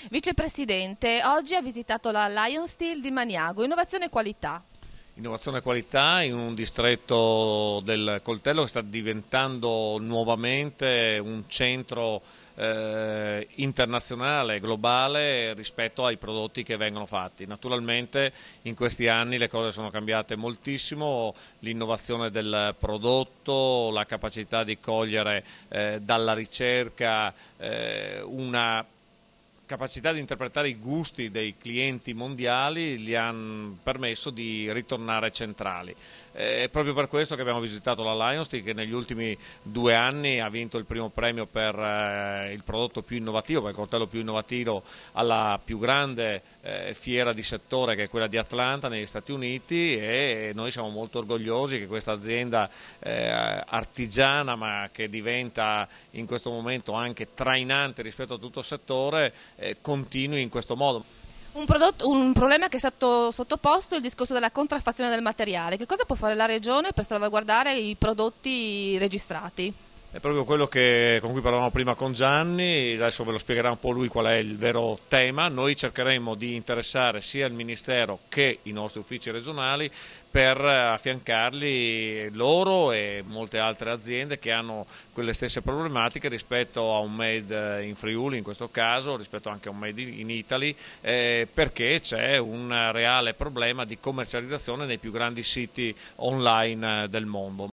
Vicepresidente, oggi ha visitato la Lion Steel di Maniago, innovazione e qualità. Innovazione e qualità in un distretto del coltello che sta diventando nuovamente un centro internazionale, globale rispetto ai prodotti che vengono fatti. Naturalmente in questi anni le cose sono cambiate moltissimo, l'innovazione del prodotto, la capacità di cogliere dalla ricerca una capacità di interpretare i gusti dei clienti mondiali gli hanno permesso di ritornare centrali. È proprio per questo che abbiamo visitato la Lionstic, che negli ultimi 2 anni ha vinto il primo premio per il prodotto più innovativo, per il coltello più innovativo alla più grande fiera di settore, che è quella di Atlanta negli Stati Uniti, e noi siamo molto orgogliosi che questa azienda artigiana, ma che diventa in questo momento anche trainante rispetto a tutto il settore, continui in questo modo. Un problema che è stato sottoposto è il discorso della contraffazione del materiale. Che cosa può fare la Regione per salvaguardare i prodotti registrati? È proprio quello con cui parlavamo prima con Gianni, adesso ve lo spiegherà un po' lui qual è il vero tema. Noi cercheremo di interessare sia il Ministero che i nostri uffici regionali per affiancarli loro e molte altre aziende che hanno quelle stesse problematiche rispetto a un made in Friuli in questo caso, rispetto anche a un made in Italy, perché c'è un reale problema di commercializzazione nei più grandi siti online del mondo.